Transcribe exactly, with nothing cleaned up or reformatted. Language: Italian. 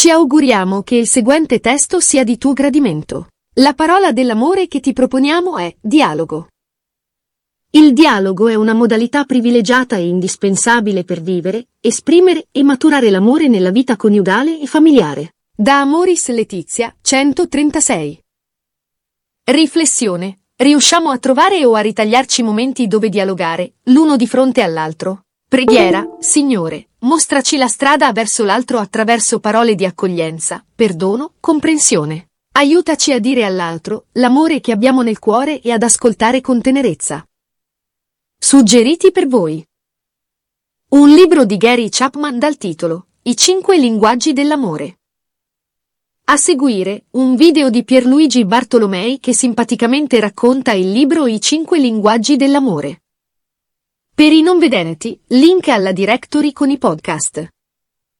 Ci auguriamo che il seguente testo sia di tuo gradimento. La parola dell'amore che ti proponiamo è dialogo. Il dialogo è una modalità privilegiata e indispensabile per vivere, esprimere e maturare l'amore nella vita coniugale e familiare. Da Amoris Letizia, centotrentasei. Riflessione. Riusciamo a trovare o a ritagliarci momenti dove dialogare, l'uno di fronte all'altro? Preghiera, Signore, mostraci la strada verso l'altro attraverso parole di accoglienza, perdono, comprensione. Aiutaci a dire all'altro l'amore che abbiamo nel cuore e ad ascoltare con tenerezza. Suggeriti per voi. Un libro di Gary Chapman dal titolo I cinque linguaggi dell'amore. A seguire, un video di Pierluigi Bartolomei che simpaticamente racconta il libro I cinque linguaggi dell'amore. Per i non vedenti, link alla directory con i podcast.